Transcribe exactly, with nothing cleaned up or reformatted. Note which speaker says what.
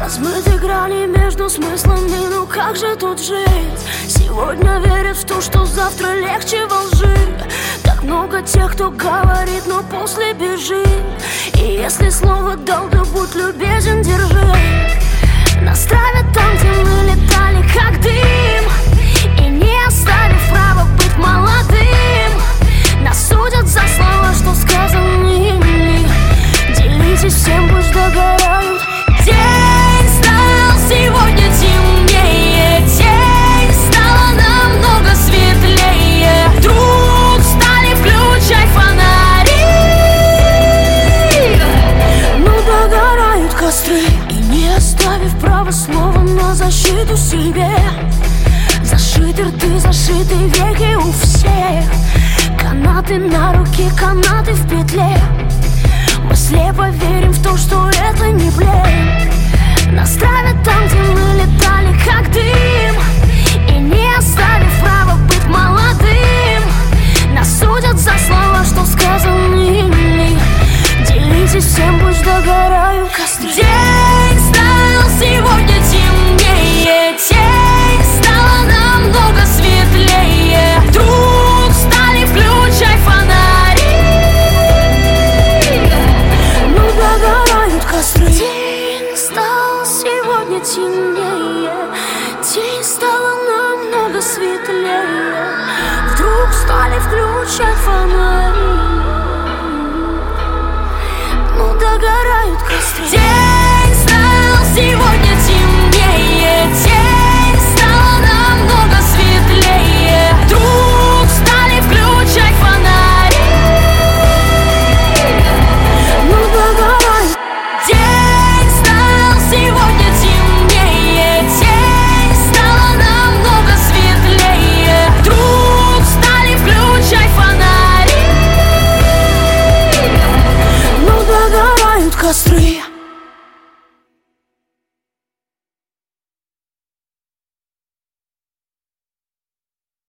Speaker 1: Размыты грани между смыслами, ну как же тут жить? Сегодня верят в то, что завтра легче во лжи. Так много тех, кто говорит, но после бежит. И если слово дал, то будь любезен, держи. Нас травят там, где мы летали, как дым, и не оставив права быть молодым. Нас судят за слова, что сказаны ими. Делитесь всем, пусть догорают. День стал сегодня темнее, тень стала намного светлее. Вдруг стали включать фонари. Ну догорают костры, и не оставив права слова на защиту себе. Зашиты рты, зашиты веки у всех. Канаты на руке, канаты в петле. Мы слепо верим в то, что это не плен. Нас травят там, где мы летали, как дым, и не оставив права быть молодым. Нас судят за слова, что сказаны ими. Делитесь всем, пусть догорают костры. День стал сегодня темнее, тень стала намного светлее. Вдруг стали включать фонари. Ну догорают костры. День стал сегодня темнее, тень стала намного светлее. Вдруг стали включать фонари. Ну догорают костры.